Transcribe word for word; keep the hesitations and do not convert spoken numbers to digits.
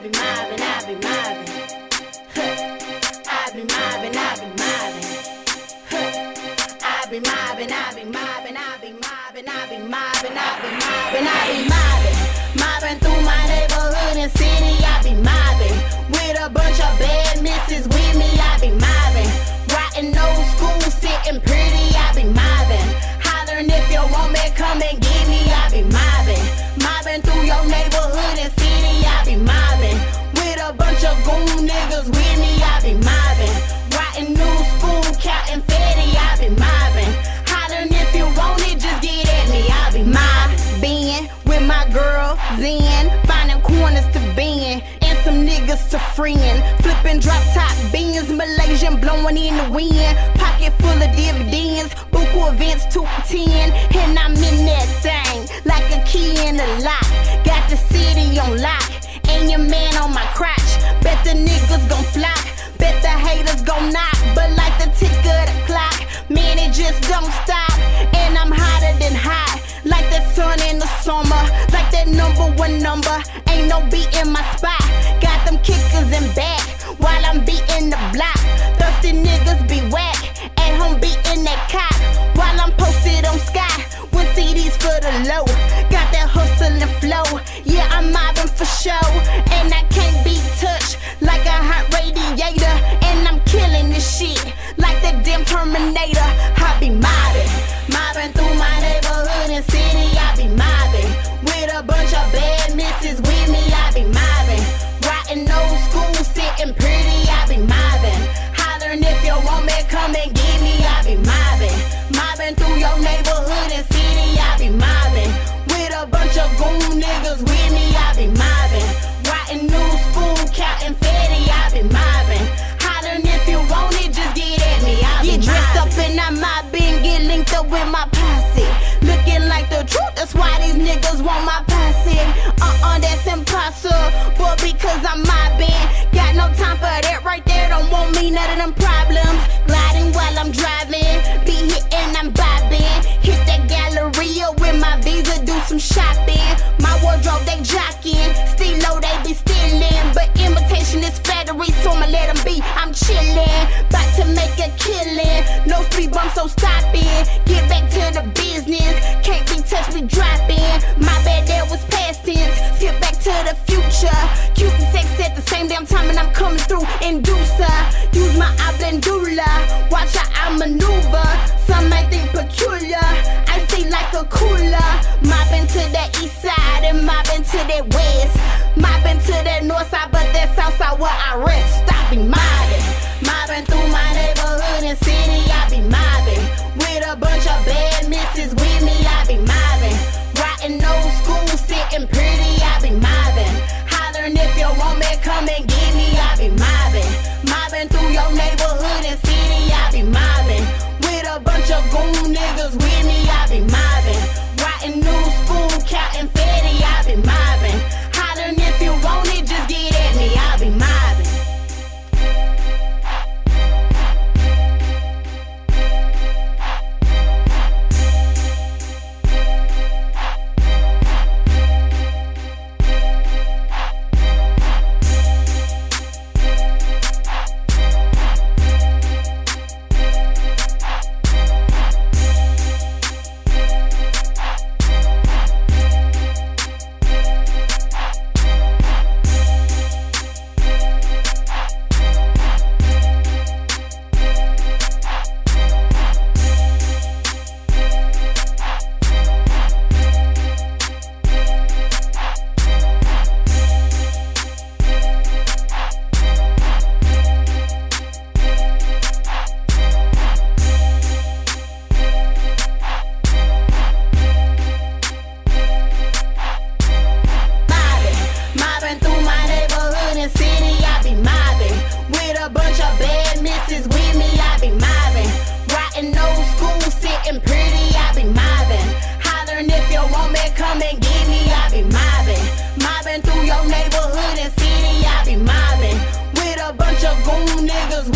be mobbing, I be mobbing. I be mobbing, I be mobbing. I be mobbing, I be mobbing, I be mobbing, I be mobbing, I be mobbing, I be mobbing. Mobbing through my neighborhood and city, I be mobbing. With a bunch of bad misses with me, I be mobbing. Rotten old school, sitting pretty, I be mobbing. Hollering if you want me, come and get me, I be mobbing. Mobbing through your neighborhood and city, I be mobbing. With a bunch of goon niggas with me, I be mobbing. Rotten new school, counting fatty, I be mobbing. Hollering if you want it, just get at me, I be mobbing. With my girl, Zen, finding corners to bend. And some niggas to friend. Flipping drop top beans, Malaysian blowing in the wind. Pocket full of dividends, buku events two ten. And I'm in that thing, like a key in a lock. Got the city on lock, and your man on my crotch. Bet the niggas gon' flock, bet the haters gon' knock. But like the tick of the clock, man, it just don't stop. And I'm hotter than hot, like the sun in the summer. Like that number one number, ain't no beat in my spot. Got them kickers in back, while I'm beating the block. Thirsty niggas be whack, at home beating that cop. While I'm posted on Sky, with C Ds for the low. Got that hustle and flow, yeah, I'm mobbing for show. And I can't be touched, like a hot radiator. And I'm killing this shit, like the damn Terminator. I be mobbing, mobbing through my neighborhood and city, I be mobbing. With a bunch of bad misses with me, I be mobbing. Rotten old school, sitting pretty, I be mobbing. Hollering if you want me, come and get me, I be mobbing. Mobbing through your neighborhood and city, I be mobbing. With a bunch of goon niggas with me, I be mobbing. Rotten new school, counting fatty, I be mobbing. Hollering if you want it, just get at me, I be mobbing. Get dressed up and I'm mobbing, get linked up with my posse. Looking like the truth, that's why these niggas want my posse. Uh-uh, that's impossible, because I'm mobbing. Got no time for that right there, don't want me none of them problems. Gliding while I'm driving, be hitting, I'm bobbing. Hit that Galleria with my Visa, do some shopping. My wardrobe, they jocking, Stilo, they be stealing. But imitation is flattery, so I'ma let them be, I'm chillin'. About to make a killing, no speed bump, so stop it. Get back to the business, can't be touched, we dropping. My bad, that was past tense, skip back to the future. Cute and sex at the same damn time, and I'm coming through, inducer. Use my oblendula, watch how I maneuver. Some might think peculiar, I see like a cooler. Mobbing to the east side and mobbing to the west. Mobbing to the north side, but that south side where I rest. I be mobbing, mobbing through my neighborhood and city, I be mobbing. With a bunch of bad misses with me, I be mobbing. Rotten old school, sitting pretty, I be mobbing. Hollering if you want me, come and get me, I be mobbing. Mobbing through your neighborhood and city, I be mobbing. With a bunch of goon niggas with me, I be mobbing. Rotten new school, counting fatty, I be mobbing. Hollering if you want it, just get at me, I be mobbing. Mobbing through your neighborhood and city, I be mobbing. With a bunch of goon niggas